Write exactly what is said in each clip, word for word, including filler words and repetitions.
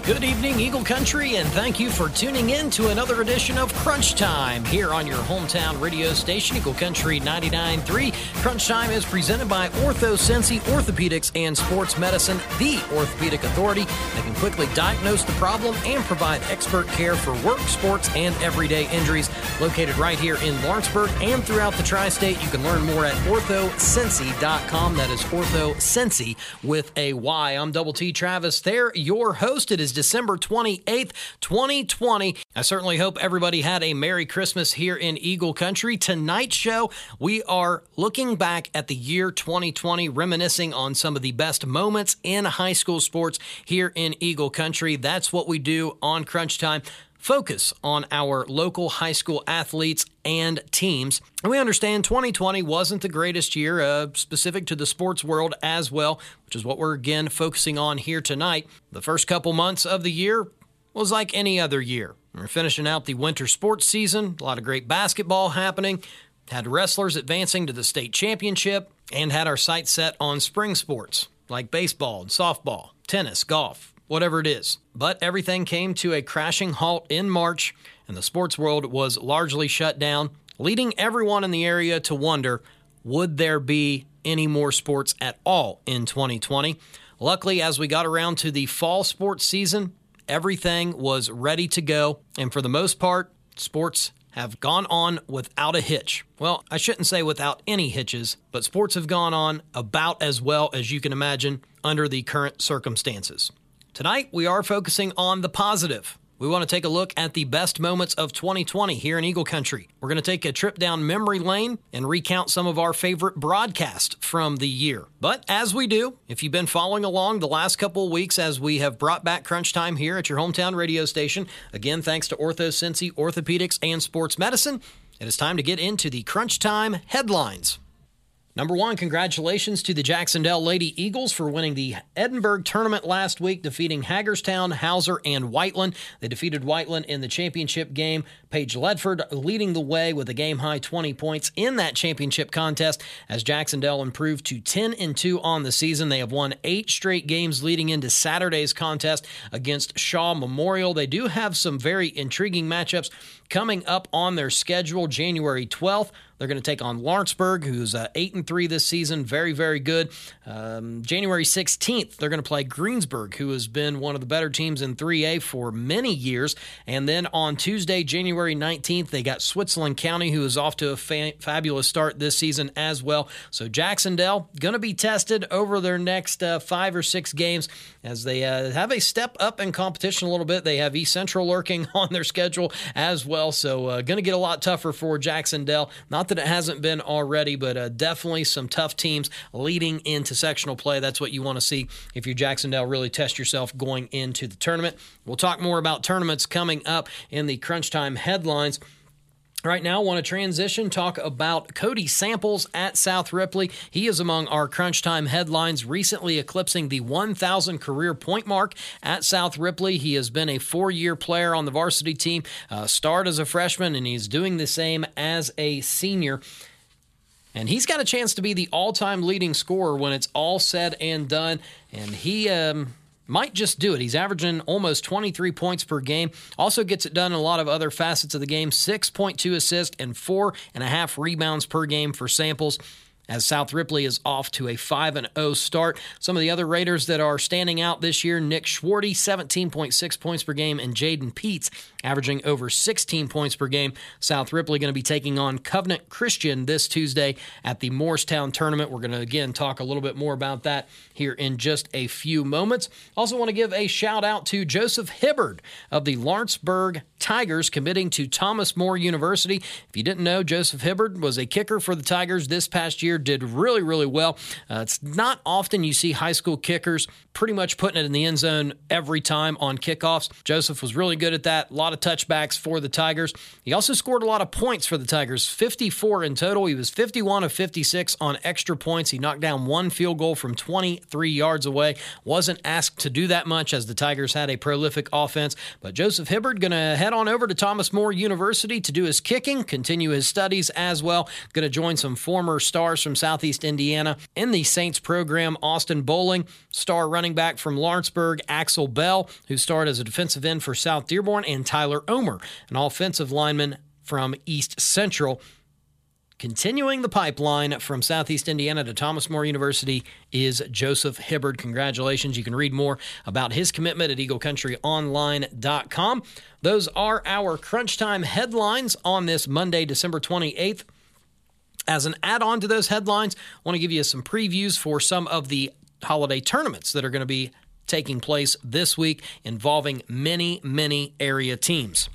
Good evening, Eagle Country, and thank you for tuning in to another edition of Crunch Time here on your hometown radio station, Eagle Country ninety-nine point three. Crunch Time is presented by OrthoSensei Orthopedics and Sports Medicine, the orthopedic authority that can quickly diagnose the problem and provide expert care for work, sports, and everyday injuries. Located right here in Lawrenceburg and throughout the tri-state, you can learn more at ortho sensei dot com. That is OrthoSensei with a Y. I'm Double T Travis there, your host. It is December twenty-eighth, twenty twenty. I certainly hope everybody had a Merry Christmas here in Eagle Country. Tonight's show, we are looking back at the year twenty twenty, reminiscing on some of the best moments in high school sports here in Eagle Country. That's what we do on Crunch Time. Focus on our local high school athletes and teams. And we understand twenty twenty wasn't the greatest year, uh, specific to the sports world as well, which is what we're again focusing on here tonight. The first couple months of the year was like any other year. We're finishing out the winter sports season, a lot of great basketball happening, had wrestlers advancing to the state championship, and had our sights set on spring sports like baseball and softball, tennis, golf, whatever it is. But everything came to a crashing halt in March, and the sports world was largely shut down, leading everyone in the area to wonder, would there be any more sports at all in twenty twenty? Luckily, as we got around to the fall sports season, everything was ready to go, and for the most part, sports have gone on without a hitch. Well, I shouldn't say without any hitches, but sports have gone on about as well as you can imagine under the current circumstances. Tonight, we are focusing on the positive. We want to take a look at the best moments of twenty twenty here in Eagle Country. We're going to take a trip down memory lane and recount some of our favorite broadcasts from the year. But as we do, if you've been following along the last couple of weeks as we have brought back Crunch Time here at your hometown radio station, again, thanks to OrthoSensei Orthopedics and Sports Medicine, it is time to get into the Crunch Time headlines. Number one, congratulations to the Jacksonville Lady Eagles for winning the Edinburgh tournament last week, defeating Hagerstown, Hauser, and Whiteland. They defeated Whiteland in the championship game. Paige Ledford leading the way with a game-high twenty points in that championship contest as Jacksonville improved to ten and two on the season. They have won eight straight games leading into Saturday's contest against Shaw Memorial. They do have some very intriguing matchups coming up on their schedule. January twelfth, they're going to take on Lawrenceburg, who's uh, eight and three this season, very, very good. Um, January sixteenth, they're going to play Greensburg, who has been one of the better teams in three A for many years. And then on Tuesday, January nineteenth, they got Switzerland County, who is off to a fa- fabulous start this season as well. So Jacksonville going to be tested over their next uh, five or six games as they uh, have a step up in competition a little bit. They have East Central lurking on their schedule as well. So uh, going to get a lot tougher for Jacksonville. Not that it hasn't been already, but uh, definitely some tough teams leading into sectional play. That's what you want to see if you're Jacksonville. Really test yourself going into the tournament. We'll talk more about tournaments coming up in the Crunch Time headlines. Right now, I want to transition, talk about Cody Samples at South Ripley. He is among our Crunch Time headlines, recently eclipsing the one thousand career point mark at South Ripley. He has been a four-year player on the varsity team, uh, starred as a freshman, and he's doing the same as a senior. And he's got a chance to be the all-time leading scorer when it's all said and done, and he... Um, might just do it. He's averaging almost twenty-three points per game. Also gets it done in a lot of other facets of the game. six point two assists and four and a half rebounds per game for Samples, as South Ripley is off to a five and oh start. Some of the other Raiders that are standing out this year, Nick Schwarty, seventeen point six points per game, and Jaden Peets averaging over sixteen points per game. South Ripley going to be taking on Covenant Christian this Tuesday at the Morristown tournament. We're going to, again, talk a little bit more about that here in just a few moments. Also want to give a shout-out to Joseph Hibbard of the Lawrenceburg Tigers, committing to Thomas More University. If you didn't know, Joseph Hibbard was a kicker for the Tigers this past year, did really, really well. Uh, it's not often you see high school kickers pretty much putting it in the end zone every time on kickoffs. Joseph was really good at that. A lot of touchbacks for the Tigers. He also scored a lot of points for the Tigers, fifty-four in total. He was fifty-one of fifty-six on extra points. He knocked down one field goal from twenty-three yards away. Wasn't asked to do that much as the Tigers had a prolific offense. But Joseph Hibbard going to head on over to Thomas More University to do his kicking, continue his studies as well. Going to join some former stars from Southeast Indiana. In the Saints program, Austin Bowling, star running back from Lawrenceburg, Axel Bell, who starred as a defensive end for South Dearborn, and Tyler Omer, an offensive lineman from East Central. Continuing the pipeline from Southeast Indiana to Thomas More University is Joseph Hibbard. Congratulations. You can read more about his commitment at eagle country online dot com. Those are our Crunch Time headlines on this Monday, December twenty-eighth. As an add-on to those headlines, I want to give you some previews for some of the holiday tournaments that are going to be taking place this week involving many, many area teams.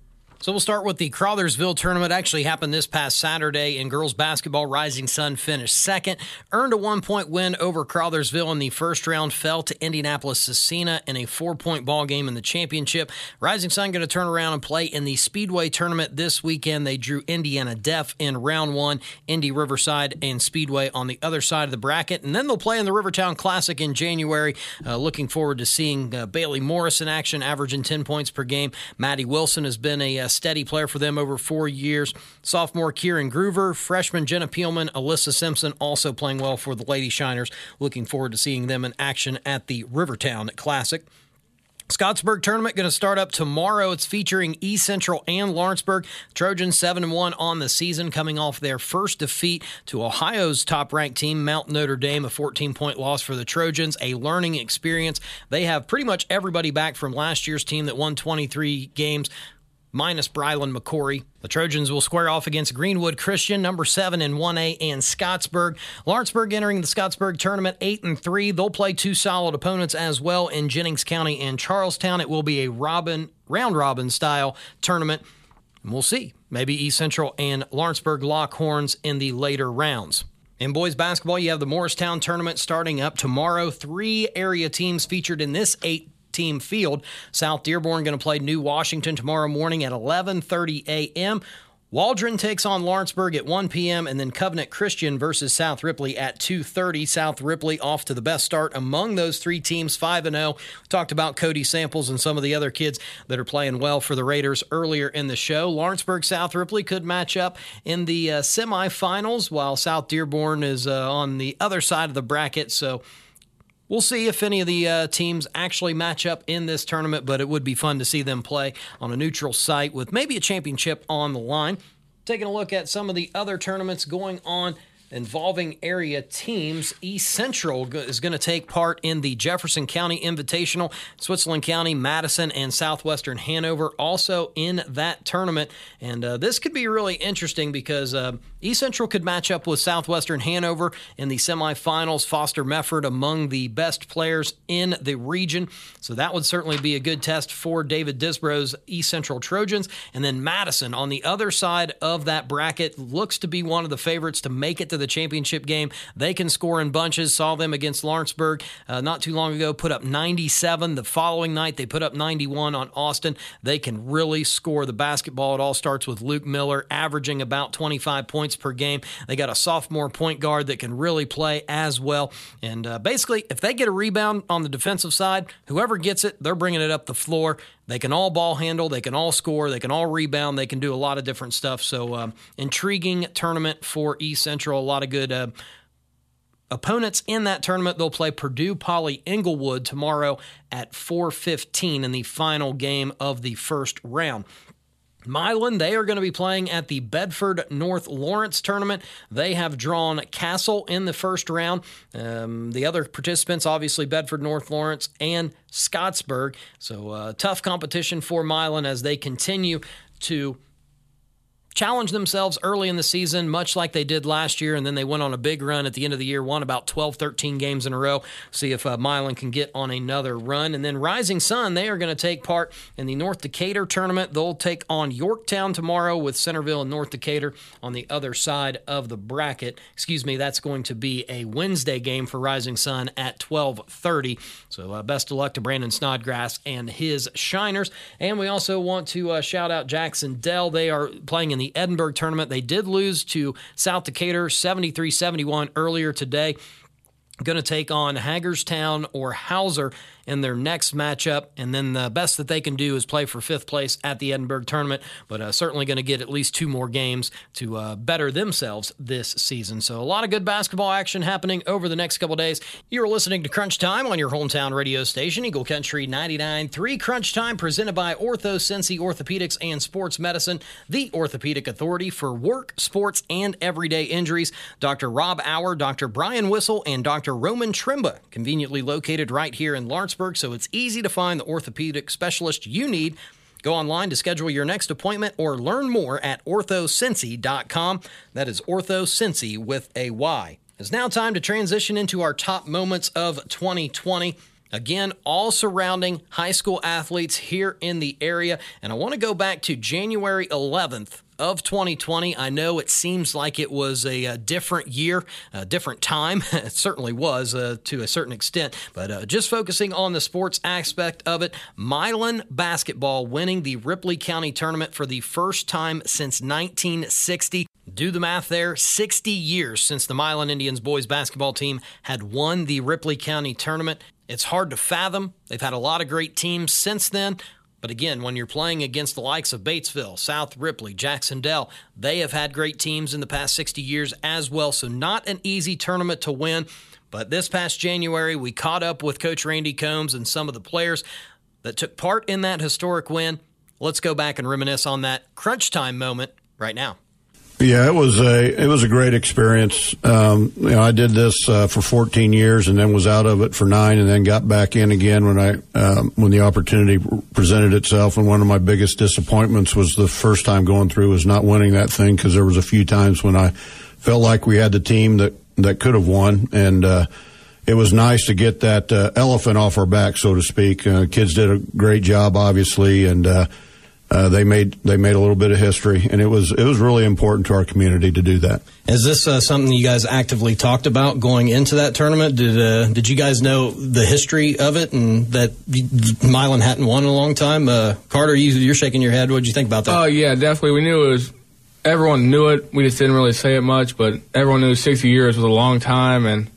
So we'll start with the Crothersville tournament. Actually happened this past Saturday in girls basketball. Rising Sun finished second, earned a one-point win over Crothersville in the first round, fell to Indianapolis-Scecina in a four-point ball game in the championship. Rising Sun going to turn around and play in the Speedway tournament this weekend. They drew Indiana Def in round one, Indy Riverside and Speedway on the other side of the bracket. And then they'll play in the Rivertown Classic in January. Uh, looking forward to seeing uh, Bailey Morris in action, averaging ten points per game. Maddie Wilson has been a uh, steady player for them over four years. Sophomore Kieran Groover, freshman Jenna Peelman, Alyssa Simpson also playing well for the Lady Shiners. Looking forward to seeing them in action at the Rivertown Classic. Scottsburg tournament going to start up tomorrow. It's featuring East Central and Lawrenceburg. Trojans seven and one on the season, coming off their first defeat to Ohio's top-ranked team, Mount Notre Dame, a fourteen-point loss for the Trojans, a learning experience. They have pretty much everybody back from last year's team that won twenty-three games, minus Brylan McCory. The Trojans will square off against Greenwood Christian, number seven in one A, and Scottsburg. Lawrenceburg entering the Scottsburg tournament eight and three. They'll play two solid opponents as well in Jennings County and Charlestown. It will be a robin round-robin style tournament. And we'll see. Maybe East Central and Lawrenceburg lock horns in the later rounds. In boys basketball, you have the Morristown tournament starting up tomorrow. Three area teams featured in this eight team field. South Dearborn going to play New Washington tomorrow morning at eleven thirty a.m. Waldron takes on Lawrenceburg at one p.m. and then Covenant Christian versus South Ripley at two thirty. South Ripley off to the best start among those three teams, five and oh. Talked about Cody Samples and some of the other kids that are playing well for the Raiders earlier in the show. Lawrenceburg South Ripley could match up in the uh, semifinals, while South Dearborn is uh, on the other side of the bracket. So we'll see if any of the uh, teams actually match up in this tournament, but it would be fun to see them play on a neutral site with maybe a championship on the line. Taking a look at some of the other tournaments going on involving area teams, East Central is going to take part in the Jefferson County Invitational. Switzerland County, Madison, and Southwestern Hanover also in that tournament. And uh, this could be really interesting because uh, East Central could match up with Southwestern Hanover in the semifinals. Foster Mefford among the best players in the region. So that would certainly be a good test for David Disbrow's East Central Trojans. And then Madison on the other side of that bracket looks to be one of the favorites to make it to the championship game. They can score in bunches. Saw them against Lawrenceburg uh, not too long ago, put up ninety-seven. The following night, they put up ninety-one on Austin. They can really score the basketball. It all starts with Luke Miller, averaging about twenty-five points per game. They got a sophomore point guard that can really play as well. And uh, basically, if they get a rebound on the defensive side, whoever gets it, they're bringing it up the floor. They can all ball handle, they can all score, they can all rebound, they can do a lot of different stuff. So um, intriguing tournament for East Central. A lot of good uh, opponents in that tournament. They'll play Purdue Poly Inglewood tomorrow at four fifteen in the final game of the first round. Milan, they are going to be playing at the Bedford North Lawrence tournament. They have drawn Castle in the first round. Um, the other participants, obviously, Bedford North Lawrence and Scottsburg. So uh, tough competition for Milan as they continue to challenge themselves early in the season, much like they did last year, and then they went on a big run at the end of the year, won about twelve, thirteen games in a row. See if uh, Milan can get on another run. And then Rising Sun, they are going to take part in the North Decatur tournament. They'll take on Yorktown tomorrow with Centerville and North Decatur on the other side of the bracket. Excuse me, that's going to be a Wednesday game for Rising Sun at twelve thirty. So uh, best of luck to Brandon Snodgrass and his Shiners. And we also want to uh, shout out Jackson Dell. They are playing in the Edinburgh tournament. They did lose to South Decatur seventy-three seventy-one earlier today. going to take on Hagerstown or Hauser in their next matchup, and then the best that they can do is play for fifth place at the Edinburgh tournament, but uh, certainly going to get at least two more games to uh, better themselves this season. So a lot of good basketball action happening over the next couple days. You're listening to Crunch Time on your hometown radio station, Eagle Country ninety-nine point three. Crunch Time presented by Ortho Cincy Orthopedics and Sports Medicine, the orthopedic authority for work, sports, and everyday injuries. Doctor Rob Auer, Doctor Brian Whistle, and Doctor Roman Trimba, conveniently located right here in Lawrenceburg, so it's easy to find the orthopedic specialist you need. Go online to schedule your next appointment or learn more at ortho cincy dot com. That is OrthoCincy with a Y. It's now time to transition into our top moments of twenty twenty. Again, all surrounding high school athletes here in the area. And I want to go back to January eleventh of twenty twenty. I know it seems like it was a, a different year, a different time. It certainly was uh, to a certain extent. But uh, just focusing on the sports aspect of it, Milan basketball winning the Ripley County tournament for the first time since nineteen sixty. Do the math there, sixty years since the Milan Indians boys basketball team had won the Ripley County tournament. It's hard to fathom. They've had a lot of great teams since then. But again, when you're playing against the likes of Batesville, South Ripley, Jacksonville, they have had great teams in the past sixty years as well. So not an easy tournament to win. But this past January, we caught up with Coach Randy Combs and some of the players that took part in that historic win. Let's go back and reminisce on that crunch time moment right now. Yeah, it was a it was a great experience. Um, you know, I did this uh, for fourteen years, and then was out of it for nine, and then got back in again when I um, when the opportunity presented itself. And one of my biggest disappointments was the first time going through was not winning that thing, because there was a few times when I felt like we had the team that that could have won, and uh, it was nice to get that uh, elephant off our back, so to speak. Uh, kids did a great job, obviously, and. Uh, Uh, they made they made a little bit of history, and it was it was really important to our community to do that. Is this uh, something you guys actively talked about going into that tournament? Did uh, did you guys know the history of it and that Milan hadn't won in a long time? Uh, Carter, you, you're shaking your head. What did you think about that? Oh, yeah, definitely. We knew it was – everyone knew it. We just didn't really say it much, but everyone knew sixty years was a long time, and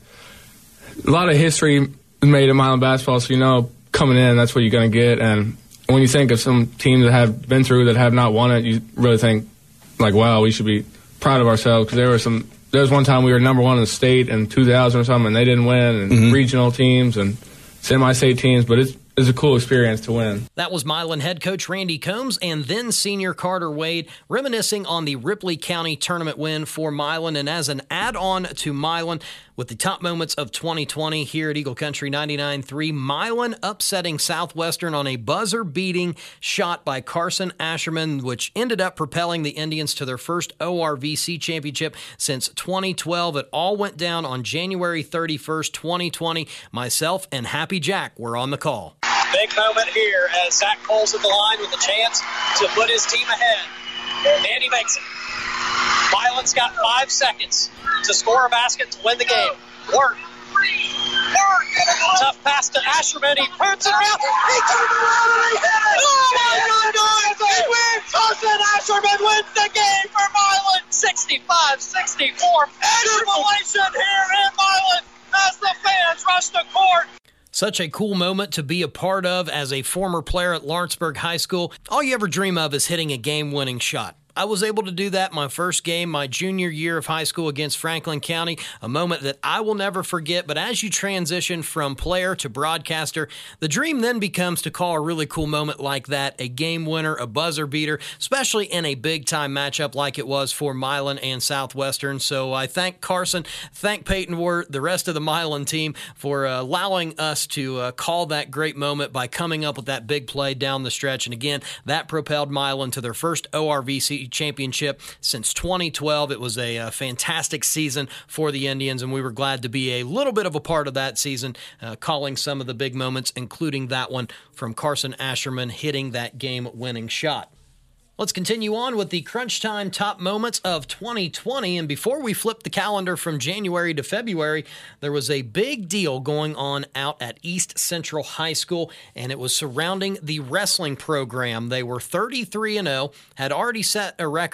a lot of history made in Milan basketball, so you know coming in that's what you're going to get. And when you think of some teams that have been through that have not won it, you really think, like, wow, we should be proud of ourselves, because there were some – there was one time we were number one in the state in two thousand or something, and they didn't win, and mm-hmm. regional teams and semi-state teams, but it's It was a cool experience to win. That was Milan head coach Randy Combs and then senior Carter Wade reminiscing on the Ripley County tournament win for Milan. And as an add-on to Milan, with the top moments of twenty twenty here at Eagle Country ninety-nine point three, Milan upsetting Southwestern on a buzzer-beating shot by Carson Asherman, which ended up propelling the Indians to their first O R V C championship since twenty twelve. It all went down on January thirty-first, twenty twenty. Myself and Happy Jack were on the call. Big moment here as Zach Cole's at the line with a chance to put his team ahead. And he makes it. Milan's got five seconds to score a basket to win the game. Work. Work. Tough pass to Asherman. He puts it around. He turns around and he hit it. Oh, my God. He wins. Carson Asherman wins the game for Milan. sixty-five sixty-four. Jubilation here in Milan as the fans rush the court. Such a cool moment to be a part of as a former player at Lawrenceburg High School. All you ever dream of is hitting a game-winning shot. I was able to do that my first game, my junior year of high school against Franklin County, a moment that I will never forget. But as you transition from player to broadcaster, the dream then becomes to call a really cool moment like that a game winner, a buzzer beater, especially in a big-time matchup like it was for Milan and Southwestern. So I thank Carson, thank Peyton Wirt, the rest of the Milan team for uh, allowing us to uh, call that great moment by coming up with that big play down the stretch. And again, that propelled Milan to their first O R V C championship since twenty twelve. It was a, a fantastic season for the Indians, and we were glad to be a little bit of a part of that season, uh, calling some of the big moments, including that one from Carson Asherman hitting that game-winning shot. Let's continue on with the Crunch Time top moments of twenty twenty. And before we flip the calendar from January to February, there was a big deal going on out at East Central High School, and it was surrounding the wrestling program. They were thirty-three and oh, had already set a record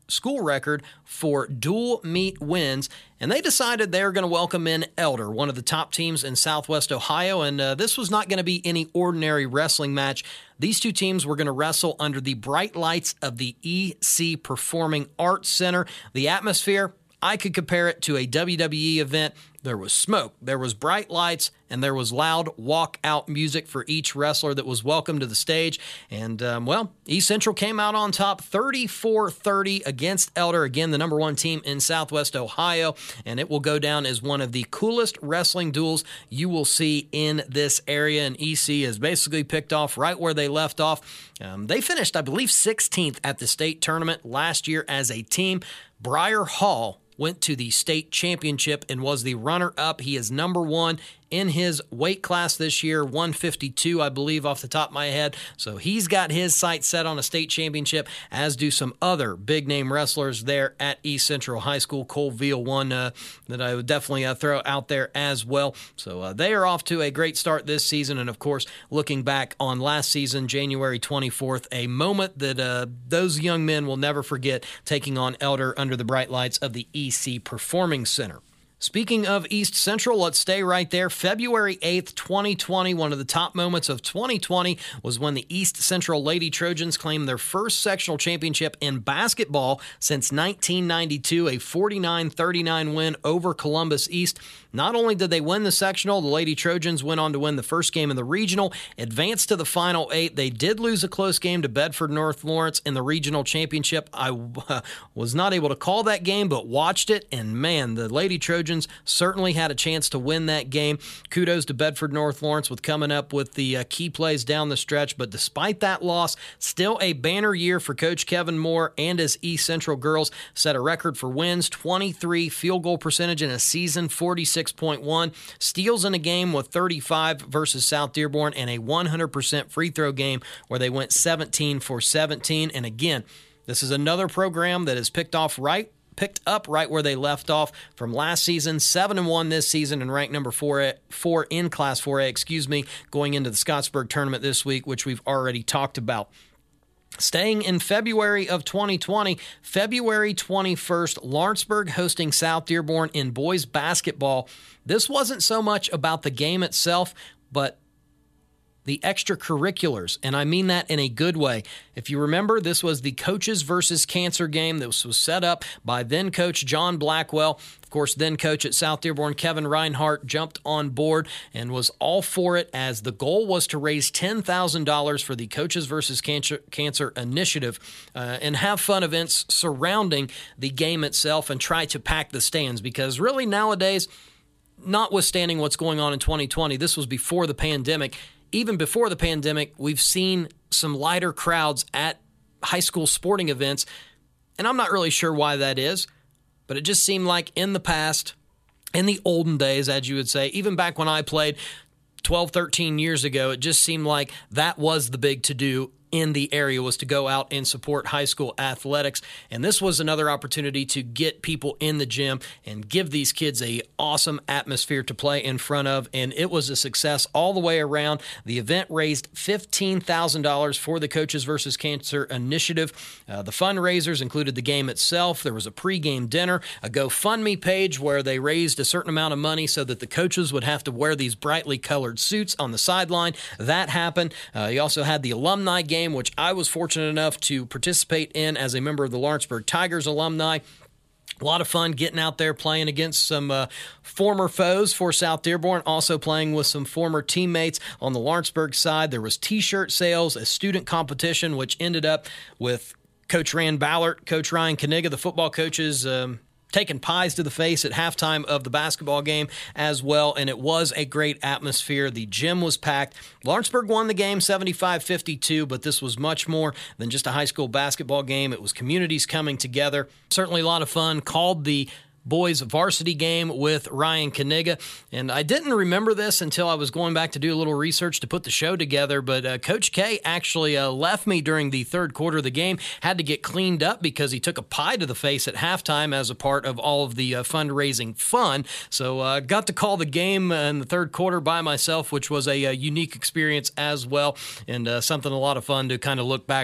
school record for dual meet wins, and they decided they were going to welcome in Elder, one of the top teams in Southwest Ohio, and uh, this was not going to be any ordinary wrestling match. These two teams were going to wrestle under the bright lights of the E C Performing Arts Center. The atmosphere, I could compare it to a W W E event. There was smoke, there was bright lights, and there was loud walk-out music for each wrestler that was welcome to the stage. And, um, well, East Central came out on top thirty-four thirty against Elder, again, the number one team in Southwest Ohio, and it will go down as one of the coolest wrestling duels you will see in this area. And E C has basically picked off right where they left off. Um, they finished, I believe, sixteenth at the state tournament last year as a team. Briar Hall went to the state championship and was the runner-up. He is number one in his weight class this year, one fifty-two, I believe, off the top of my head. So he's got his sights set on a state championship, as do some other big-name wrestlers there at East Central High School. Cole Veal, one uh, that I would definitely uh, throw out there as well. So uh, they are off to a great start this season. And, of course, looking back on last season, January twenty-fourth, a moment that uh, those young men will never forget, taking on Elder under the bright lights of the E C Performing Center. Speaking of East Central, let's stay right there. February eighth, twenty twenty, one of the top moments of twenty twenty was when the East Central Lady Trojans claimed their first sectional championship in basketball since nineteen ninety-two, a forty-nine thirty-nine win over Columbus East. Not only did they win the sectional, the Lady Trojans went on to win the first game in the regional, advanced to the final eight. They did lose a close game to Bedford North Lawrence in the regional championship. I uh, was not able to call that game, but watched it, and man, the Lady Trojans certainly had a chance to win that game. Kudos to Bedford North Lawrence with coming up with the uh, key plays down the stretch, but despite that loss, still a banner year for Coach Kevin Moore and his East Central girls. Set a record for wins, twenty-three, field goal percentage in a season, forty-six point one, steals in a game with thirty-five versus South Dearborn, and a one hundred percent free throw game where they went seventeen for seventeen. And again, this is another program that has picked off right picked up right where they left off from last season, seven and one this season, and ranked number four, four in Class four A, excuse me, going into the Scottsburg tournament this week, which we've already talked about. Staying in February of twenty twenty, February twenty-first, Lawrenceburg hosting South Dearborn in boys basketball. This wasn't so much about the game itself, but the extracurriculars, and I mean that in a good way. If you remember, this was the Coaches versus Cancer game that was set up by then-coach John Blackwell. Of course, then-coach at South Dearborn, Kevin Reinhart, jumped on board and was all for it, as the goal was to raise ten thousand dollars for the Coaches versus Cancer, Cancer initiative uh, and have fun events surrounding the game itself and try to pack the stands, because really nowadays, notwithstanding what's going on in twenty twenty, this was before the pandemic. Even before the pandemic, we've seen some lighter crowds at high school sporting events, and I'm not really sure why that is, but it just seemed like in the past, in the olden days, as you would say, even back when I played twelve, thirteen years ago, it just seemed like that was the big to-do in the area, was to go out and support high school athletics. And this was another opportunity to get people in the gym and give these kids a awesome atmosphere to play in front of. And it was a success all the way around. The event raised fifteen thousand dollars for the Coaches versus Cancer initiative. Uh, the fundraisers included the game itself. There was a pregame dinner, a GoFundMe page where they raised a certain amount of money so that the coaches would have to wear these brightly colored suits on the sideline. That happened. Uh, you also had the alumni game, which I was fortunate enough to participate in as a member of the Lawrenceburg Tigers alumni. A lot of fun getting out there playing against some uh, former foes for South Dearborn, also playing with some former teammates on the Lawrenceburg side. There was T-shirt sales, a student competition, which ended up with Coach Rand Ballard, Coach Ryan Kaniga, the football coaches, um, taking pies to the face at halftime of the basketball game as well, and it was a great atmosphere. The gym was packed. Lawrenceburg won the game seventy-five fifty-two, but this was much more than just a high school basketball game. It was communities coming together. Certainly a lot of fun. Called the boys varsity game with Ryan Kaniga, and I didn't remember this until I was going back to do a little research to put the show together, but uh, Coach K actually uh, left me during the third quarter of the game, had to get cleaned up because he took a pie to the face at halftime as a part of all of the uh, fundraising fun. So I uh, got to call the game in the third quarter by myself, which was a, a unique experience as well, and uh, something a lot of fun to kind of look back on.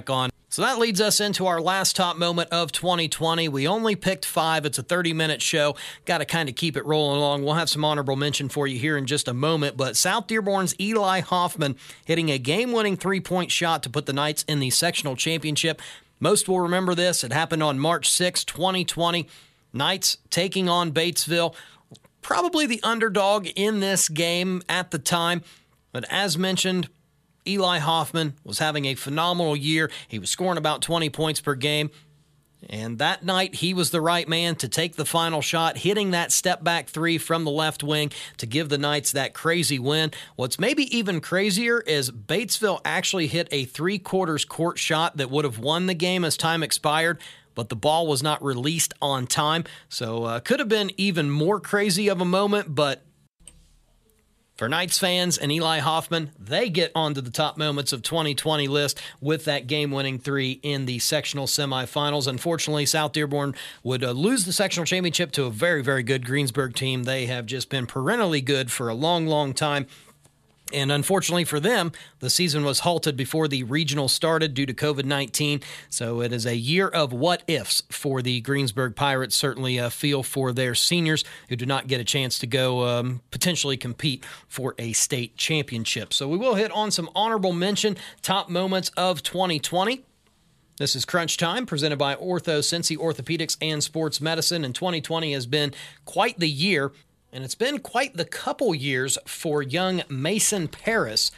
So that leads us into our last top moment of twenty twenty. We only picked five. It's a thirty-minute show. Got to kind of keep it rolling along. We'll have some honorable mention for you here in just a moment. But South Dearborn's Eli Hoffman hitting a game-winning three-point shot to put the Knights in the sectional championship. Most will remember this. It happened on March sixth, twenty twenty. Knights taking on Batesville. Probably the underdog in this game at the time. But as mentioned, Eli Hoffman was having a phenomenal year. He was scoring about twenty points per game. And that night, he was the right man to take the final shot, hitting that step-back three from the left wing to give the Knights that crazy win. What's maybe even crazier is Batesville actually hit a three-quarters court shot that would have won the game as time expired, but the ball was not released on time. So uh, could have been even more crazy of a moment, but for Knights fans and Eli Hoffman, they get onto the top moments of twenty twenty list with that game-winning three in the sectional semifinals. Unfortunately, South Dearborn would uh, lose the sectional championship to a very, very good Greensburg team. They have just been perennially good for a long, long time. And unfortunately for them, the season was halted before the regional started due to covid nineteen. So it is a year of what-ifs for the Greensburg Pirates. Certainly a feel for their seniors who do not get a chance to go um, potentially compete for a state championship. So we will hit on some honorable mention top moments of twenty twenty. This is Crunch Time, presented by Ortho Cincy Orthopedics and Sports Medicine. And twenty twenty has been quite the year. And it's been quite the couple years for young Mason Paris.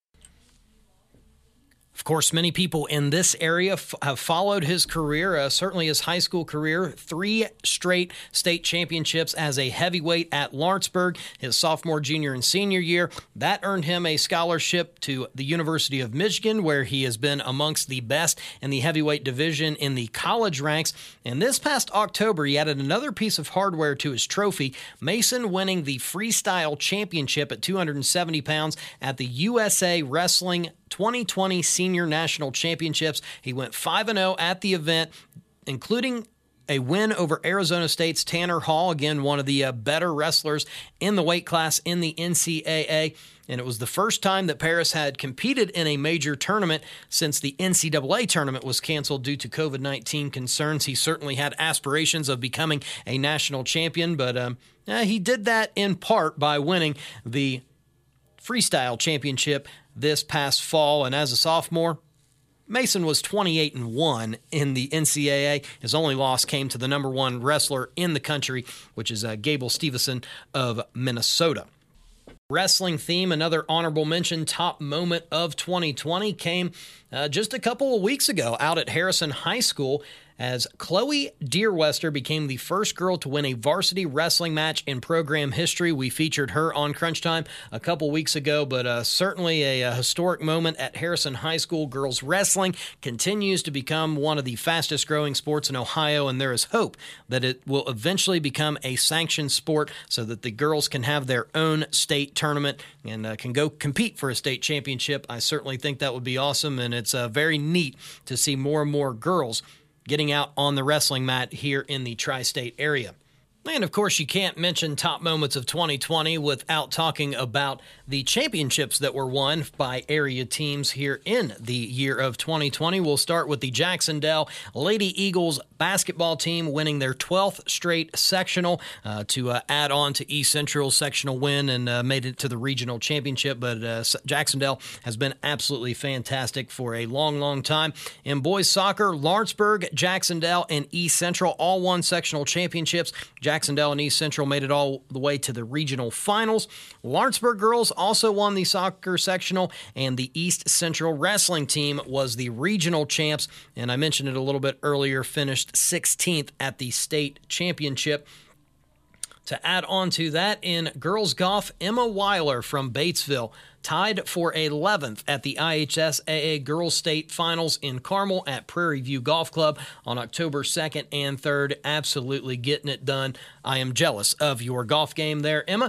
Of course, many people in this area f- have followed his career, uh, certainly his high school career. Three straight state championships as a heavyweight at Lawrenceburg, his sophomore, junior, and senior year. That earned him a scholarship to the University of Michigan, where he has been amongst the best in the heavyweight division in the college ranks. And this past October, he added another piece of hardware to his trophy, Mason winning the freestyle championship at two hundred seventy pounds at the U S A Wrestling twenty twenty Senior National Championships. He went five and oh at the event, including a win over Arizona State's Tanner Hall, again, one of the uh, better wrestlers in the weight class in the N C double A. And it was the first time that Paris had competed in a major tournament since the N C double A tournament was canceled due to covid nineteen concerns. He certainly had aspirations of becoming a national champion, but um, uh, he did that in part by winning the freestyle championship this past fall. And as a sophomore, Mason was twenty-eight and one in the N C double A. His only loss came to the number one wrestler in the country, which is uh, Gable Stevenson of Minnesota. Wrestling theme, another honorable mention top moment of twenty twenty came uh, just a couple of weeks ago out at Harrison High School, as Chloe Deerwester became the first girl to win a varsity wrestling match in program history. We featured her on Crunch Time a couple weeks ago, but uh, certainly a, a historic moment at Harrison High School. Girls wrestling continues to become one of the fastest growing sports in Ohio, and there is hope that it will eventually become a sanctioned sport so that the girls can have their own state tournament and uh, can go compete for a state championship. I certainly think that would be awesome, and it's uh, very neat to see more and more girls getting out on the wrestling mat here in the tri-state area. And, of course, you can't mention top moments of twenty twenty without talking about the championships that were won by area teams here in the year of twenty twenty. We'll start with the Jacksonville Lady Eagles basketball team winning their twelfth straight sectional uh, to uh, add on to East Central's sectional win and uh, made it to the regional championship. But uh, Jacksonville has been absolutely fantastic for a long, long time. In boys soccer, Lawrenceburg, Jacksonville, and East Central all won sectional championships. Jacksonville and East Central made it all the way to the regional finals. Lawrenceburg girls also won the soccer sectional, and the East Central wrestling team was the regional champs. And I mentioned it a little bit earlier, finished sixteenth at the state championship. To add on to that, in girls golf, Emma Weiler from Batesville tied for eleventh at the I H S A A Girls State Finals in Carmel at Prairie View Golf Club on October second and third. Absolutely getting it done. I am jealous of your golf game there, Emma.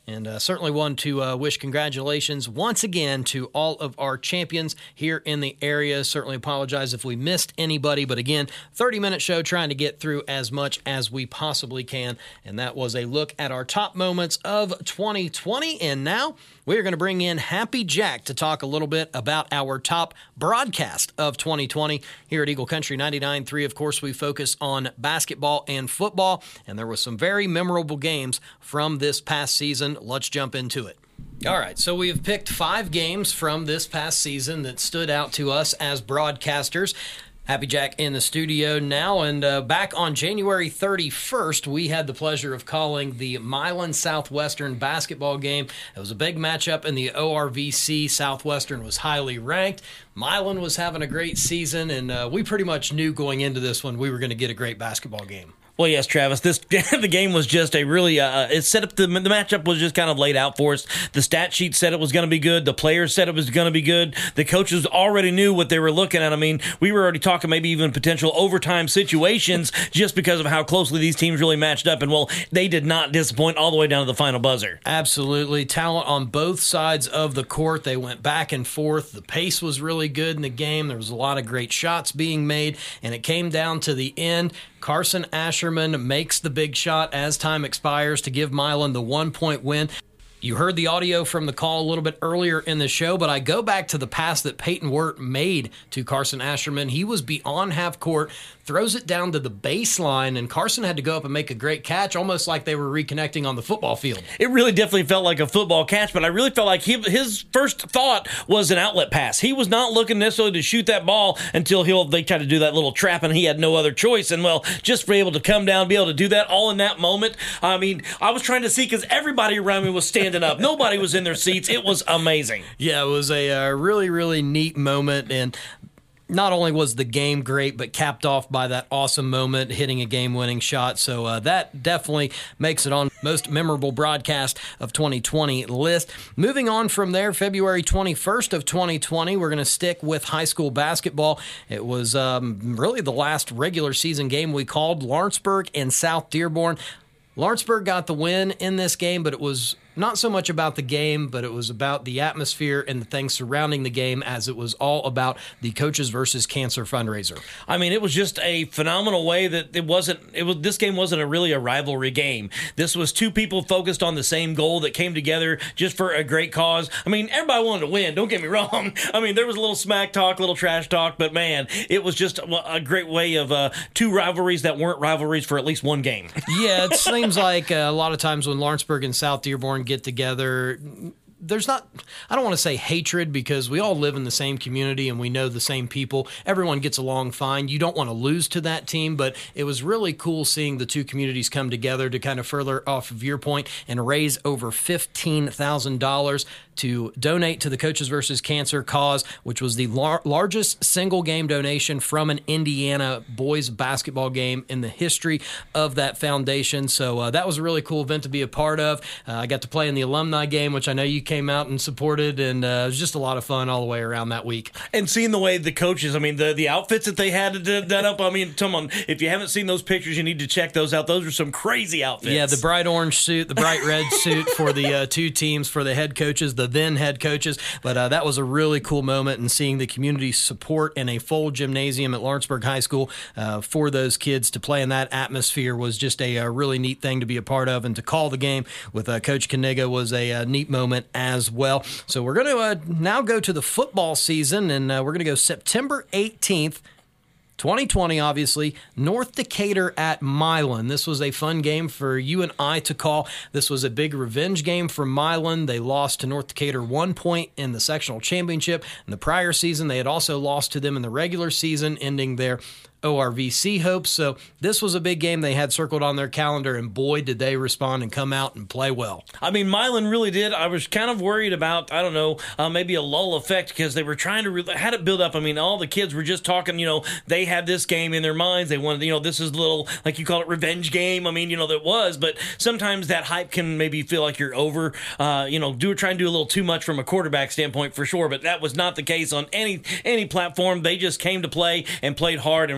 And uh, certainly want to uh, wish congratulations once again to all of our champions here in the area. Certainly apologize if we missed anybody, but again, thirty-minute show trying to get through as much as we possibly can. And that was a look at our top moments of twenty twenty. And now we're going to bring in Happy Jack to talk a little bit about our top broadcast of twenty twenty. Here at Eagle Country ninety-nine point three, of course, we focus on basketball and football, and there were some very memorable games from this past season. Let's jump into it. All right, so we have picked five games from this past season that stood out to us as broadcasters. Happy Jack in the studio now, and uh, back on January thirty-first, we had the pleasure of calling the Milan Southwestern basketball game. It was a big matchup in the O R V C. Southwestern was highly ranked. Milan was having a great season, and uh, we pretty much knew going into this one we were going to get a great basketball game. Well, yes, Travis. This the game was just a really uh, it set up the the matchup was just kind of laid out for us. The stat sheet said it was going to be good. The players said it was going to be good. The coaches already knew what they were looking at. I mean, we were already talking maybe even potential overtime situations just because of how closely these teams really matched up. And well, they did not disappoint all the way down to the final buzzer. Absolutely, talent on both sides of the court. They went back and forth. The pace was really good in the game. There was a lot of great shots being made, and it came down to the end. Carson Asherman makes the big shot as time expires to give Milan the one-point win. You heard the audio from the call a little bit earlier in the show, but I go back to the pass that Peyton Wirt made to Carson Asherman. He was beyond half court, throws it down to the baseline, and Carson had to go up and make a great catch, almost like they were reconnecting on the football field. It really definitely felt like a football catch, but I really felt like he, his first thought was an outlet pass. He was not looking necessarily to shoot that ball until he'll, they tried to do that little trap, and he had no other choice. And, well, just for able to come down, be able to do that all in that moment, I mean, I was trying to see because everybody around me was standing up. Nobody was in their seats. It was amazing. Yeah, it was a uh, really, really neat moment, and not only was the game great, but capped off by that awesome moment, hitting a game-winning shot. So uh, that definitely makes it on most memorable broadcast of twenty twenty list. Moving on from there, February twenty-first of twenty twenty, we're going to stick with high school basketball. It was um, really the last regular season game we called, Lawrenceburg and South Dearborn. Lawrenceburg got the win in this game, but it was not so much about the game, but it was about the atmosphere and the things surrounding the game, as it was all about the Coaches versus Cancer fundraiser. I mean, it was just a phenomenal way that it wasn't, it was, this game wasn't a really a rivalry game. This was two people focused on the same goal that came together just for a great cause. I mean, everybody wanted to win, don't get me wrong. I mean, there was a little smack talk, a little trash talk, but man, it was just a great way of uh, two rivalries that weren't rivalries for at least one game. Yeah, it seems like uh, a lot of times when Lawrenceburg and South Dearborn get together, there's not, I don't want to say hatred, because we all live in the same community and we know the same people. Everyone gets along fine. You don't want to lose to that team, but it was really cool seeing the two communities come together to kind of further off of your point and raise over fifteen thousand dollars to donate to the Coaches versus Cancer cause, which was the lar- largest single game donation from an Indiana boys basketball game in the history of that foundation. So uh, that was a really cool event to be a part of. Uh, I got to play in the alumni game, which I know you came out and supported, and uh, it was just a lot of fun all the way around that week. And seeing the way the coaches, I mean, the, the outfits that they had done up, I mean, come on, if you haven't seen those pictures, you need to check those out. Those are some crazy outfits. Yeah, the bright orange suit, the bright red suit for the uh, two teams, for the head coaches, the then head coaches. But uh, that was a really cool moment, and seeing the community support in a full gymnasium at Lawrenceburg High School uh, for those kids to play in that atmosphere was just a, a really neat thing to be a part of, and to call the game with uh, Coach Kaniga was a, a neat moment as well. So we're going to uh, now go to the football season, and uh, we're going to go September eighteenth, twenty twenty, obviously, North Decatur at Milan. This was a fun game for you and I to call. This was a big revenge game for Milan. They lost to North Decatur one point in the sectional championship. In the prior season, they had also lost to them in the regular season, ending their O R V C hopes. So this was a big game they had circled on their calendar, and boy, did they respond and come out and play well. I mean, Milan really did. I was kind of worried about, I don't know, uh, maybe a lull effect, because they were trying to, re- had it build up. I mean, all the kids were just talking, you know, they had this game in their minds. They wanted, you know, this is a little, like you call it, revenge game. I mean, you know, that was, but sometimes that hype can maybe feel like you're over, uh, you know, do try and do a little too much from a quarterback standpoint for sure, but that was not the case on any, any platform. They just came to play and played hard and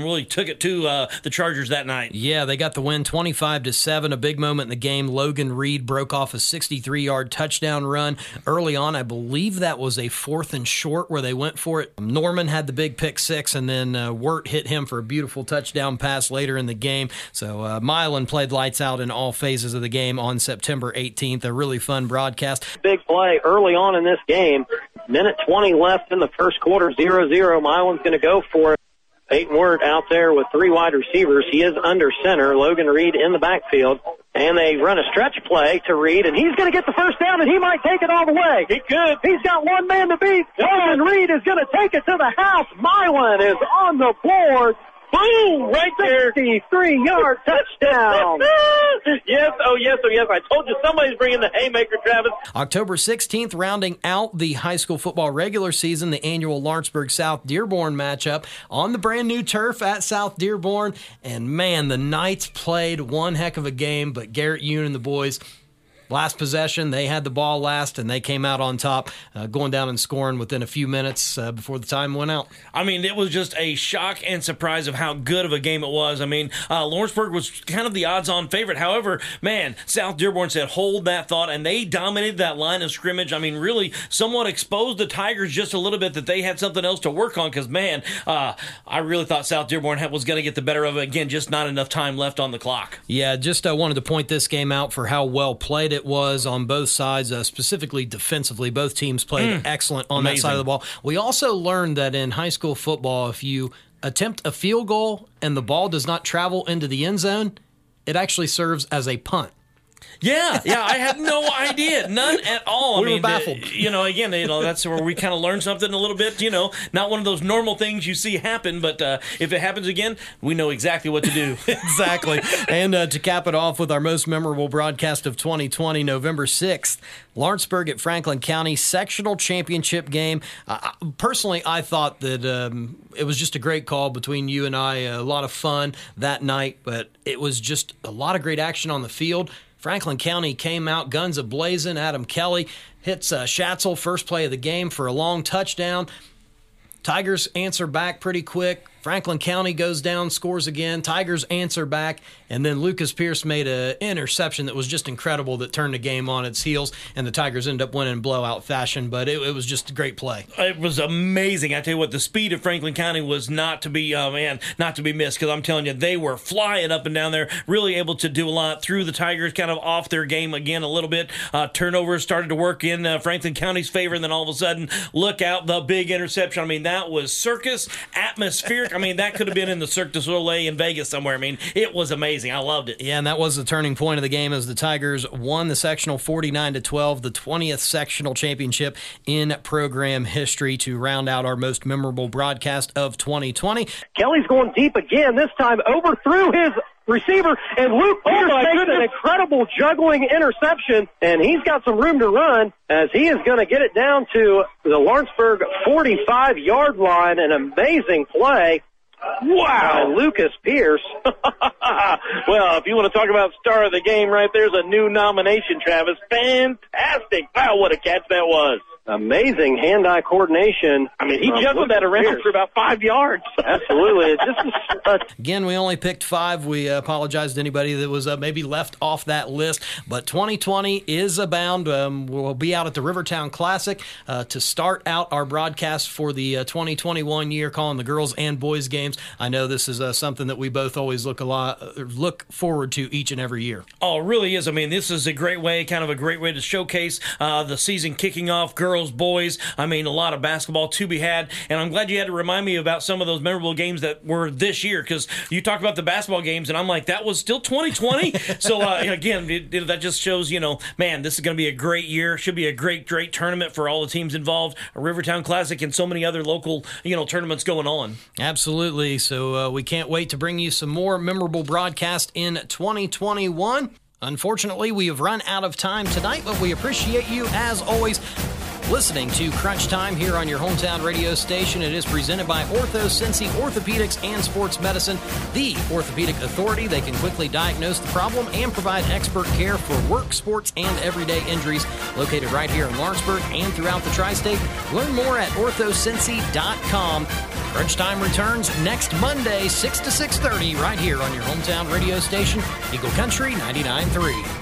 really took it to uh, the Chargers that night. Yeah, they got the win twenty-five to seven. A big moment in the game. Logan Reed broke off a sixty-three-yard touchdown run early on. I believe that was a fourth and short where they went for it. Norman had the big pick six, and then uh, Wirt hit him for a beautiful touchdown pass later in the game. So uh, Milan played lights out in all phases of the game on September eighteenth. A really fun broadcast. Big play early on in this game. Minute twenty left in the first quarter, zero zero. Milan's going to go for it. Peyton Wirt out there with three wide receivers. He is under center. Logan Reed in the backfield. And they run a stretch play to Reed, and he's going to get the first down, and he might take it all the way. He could. He's got one man to beat. Logan Reed is going to take it to the house. Milan is on the board. Boom! Right there. sixty-three-yard touchdown. Yes, oh yes, oh yes. I told you somebody's bringing the haymaker, Travis. October sixteenth, rounding out the high school football regular season, the annual Lawrenceburg-South Dearborn matchup on the brand new turf at South Dearborn. And man, the Knights played one heck of a game, but Garrett Yoon and the boys, last possession, they had the ball last, and they came out on top, uh, going down and scoring within a few minutes uh, before the time went out. I mean, it was just a shock and surprise of how good of a game it was. I mean, uh, Lawrenceburg was kind of the odds-on favorite. However, man, South Dearborn said, hold that thought, and they dominated that line of scrimmage. I mean, really somewhat exposed the Tigers just a little bit that they had something else to work on because, man, uh, I really thought South Dearborn had, was going to get the better of it. Again, just not enough time left on the clock. Yeah, just uh, wanted to point this game out for how well played it was on both sides, uh, specifically defensively. Both teams played mm, excellent on amazing. that side of the ball. We also learned that in high school football, if you attempt a field goal and the ball does not travel into the end zone, it actually serves as a punt. Yeah, yeah, I had no idea, none at all. We I mean, were baffled. Uh, you know, again, you know, that's where we kind of learned something a little bit. You know, not one of those normal things you see happen, but uh, if it happens again, we know exactly what to do. Exactly. And uh, to cap it off with our most memorable broadcast of twenty twenty, November sixth, Lawrenceburg at Franklin County sectional championship game. Uh, personally, I thought that um, it was just a great call between you and I. A lot of fun that night, but it was just a lot of great action on the field. Franklin County came out guns a-blazing. Adam Kelly hits uh, Schatzel, first play of the game, for a long touchdown. Tigers answer back pretty quick. Franklin County goes down, scores again. Tigers answer back, and then Lucas Pierce made an interception that was just incredible that turned the game on its heels, and the Tigers ended up winning in blowout fashion, but it, it was just a great play. It was amazing. I tell you what, the speed of Franklin County was not to be, uh, man, not to be missed, because I'm telling you, they were flying up and down there, really able to do a lot, threw the Tigers kind of off their game again a little bit. Uh, turnovers started to work in uh, Franklin County's favor, and then all of a sudden, look out, the big interception. I mean, that was circus, atmospheric. I mean, that could have been in the Cirque du Soleil in Vegas somewhere. I mean, it was amazing. I loved it. Yeah, and that was the turning point of the game as the Tigers won the sectional forty-nine to twelve, the twentieth sectional championship in program history, to round out our most memorable broadcast of twenty twenty. Kelly's going deep again, this time overthrew his receiver, and Luke Pierce oh makes an incredible juggling interception, and he's got some room to run as he is going to get it down to the Lawrenceburg forty-five-yard line. An amazing play. Wow, uh, Lucas Pierce. Well, if you want to talk about star of the game right there's a new nomination, Travis. Fantastic. Wow, what a catch that was. Amazing hand-eye coordination. I mean, he juggled that around Pierce for about five yards. Absolutely. It's just a, Again, we only picked five. We uh, apologize to anybody that was uh, maybe left off that list. But twenty twenty is abound. Um, we'll be out at the Rivertown Classic uh, to start out our broadcast for the uh, twenty twenty-one year, calling the girls and boys games. I know this is uh, something that we both always look a lot uh, look forward to each and every year. Oh, it really is. I mean, this is a great way, kind of a great way to showcase uh, the season kicking off. Girls, boys, I mean, a lot of basketball to be had, and I'm glad you had to remind me about some of those memorable games that were this year, because you talked about the basketball games, and I'm like, that was still twenty twenty. So uh, again, it, it, that just shows, you know, man, this is going to be a great year. Should be a great, great tournament for all the teams involved. A Rivertown Classic and so many other local, you know, tournaments going on. Absolutely. So uh, we can't wait to bring you some more memorable broadcast in twenty twenty-one. Unfortunately, we have run out of time tonight, but we appreciate you, as always, listening to Crunch Time here on your hometown radio station. It is presented by Ortho Cincy Orthopedics and Sports Medicine, the orthopedic authority. They can quickly diagnose the problem and provide expert care for work, sports, and everyday injuries. Located right here in Lawrenceburg and throughout the tri-state. Learn more at ortho cincy dot com. Crunch Time returns next Monday, six to six thirty, right here on your hometown radio station, Eagle Country ninety-nine point three.